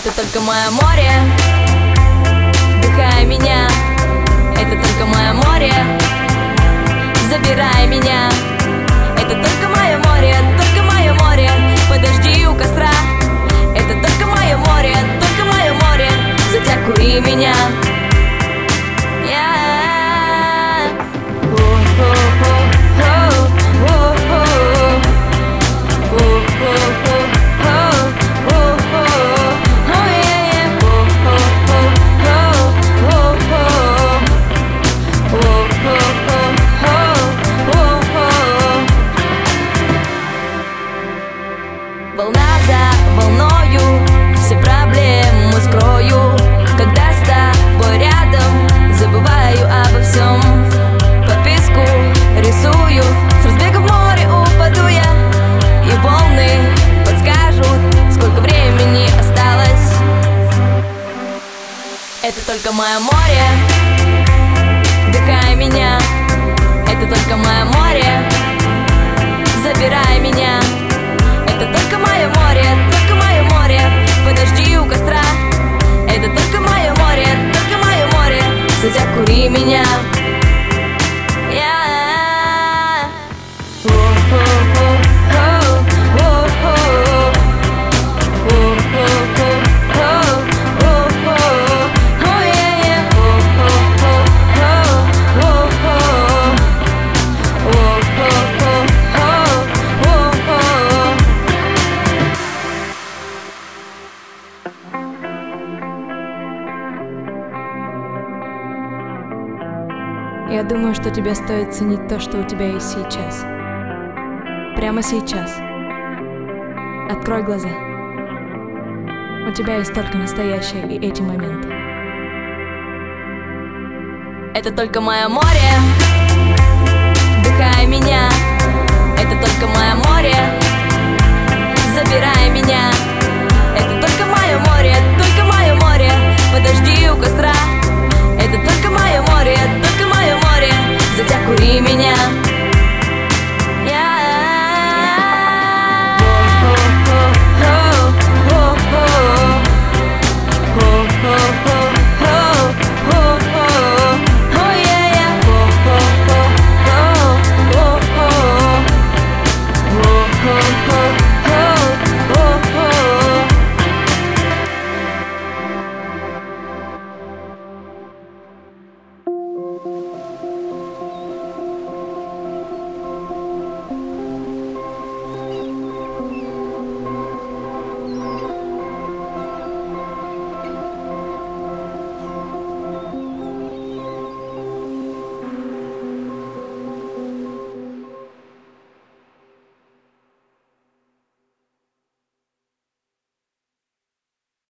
Это только мое море, вдыхай меня. Это только мое море, забирай меня. Это только мое море, подожди у костра. Это только мое море, затя кури меня. Волна за волною, все проблемы скрою. Когда с тобой рядом, забываю обо всем. Подписку рисую, с разбега в море упаду я. И волны подскажут, сколько времени осталось. Это только мое море, вдыхай меня. Это только мое море, забирай меня. Это только мое море, подожди у костра. Это только мое море, затя кури меня. Я думаю, что тебе стоит ценить то, что у тебя есть сейчас. Прямо сейчас. Открой глаза. У тебя есть только настоящее и эти моменты. Это только мое море,